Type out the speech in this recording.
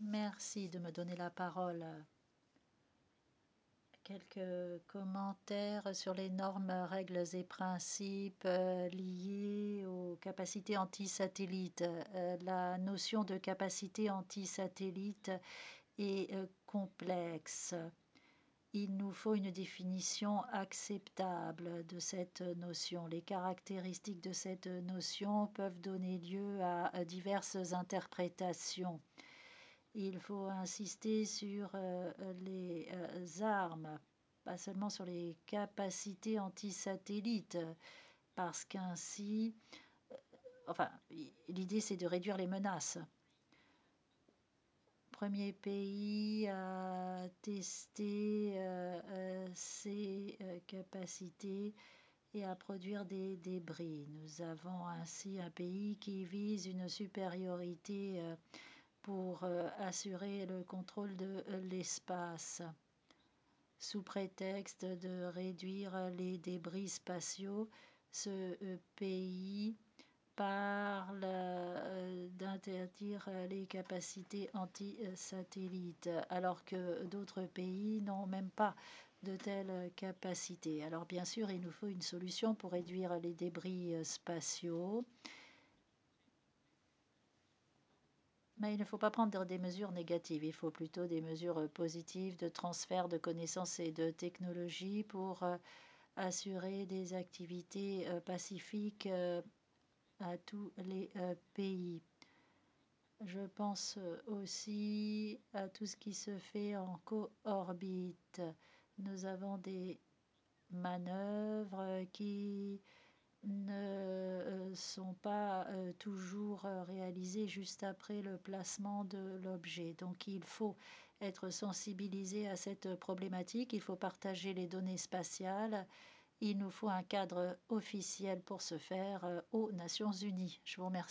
Merci de me donner la parole. Quelques commentaires sur les normes, règles et principes liés aux capacités anti-satellites. La notion de capacité anti-satellite est complexe. Il nous faut une définition acceptable de cette notion. Les caractéristiques de cette notion peuvent donner lieu à diverses interprétations. Il faut insister sur les armes, pas seulement sur les capacités anti-satellites, parce qu'ainsi, enfin, l'idée c'est de réduire les menaces. Premier pays à tester ses capacités et à produire des débris. Nous avons ainsi un pays qui vise une supériorité pour assurer le contrôle de l'espace, sous prétexte de réduire les débris spatiaux. Ce pays parle d'interdire les capacités anti-satellites, alors que d'autres pays n'ont même pas de telles capacités. Alors bien sûr, il nous faut une solution pour réduire les débris spatiaux. Mais il ne faut pas prendre des mesures négatives, il faut plutôt des mesures positives de transfert de connaissances et de technologies pour assurer des activités pacifiques à tous les pays. Je pense aussi à tout ce qui se fait en co-orbite. Nous avons des manœuvres qui ne sont pas toujours réalisées juste après le placement de l'objet. Donc il faut être sensibilisé à cette problématique, il faut partager les données spatiales, il nous faut un cadre officiel pour ce faire aux Nations Unies. Je vous remercie.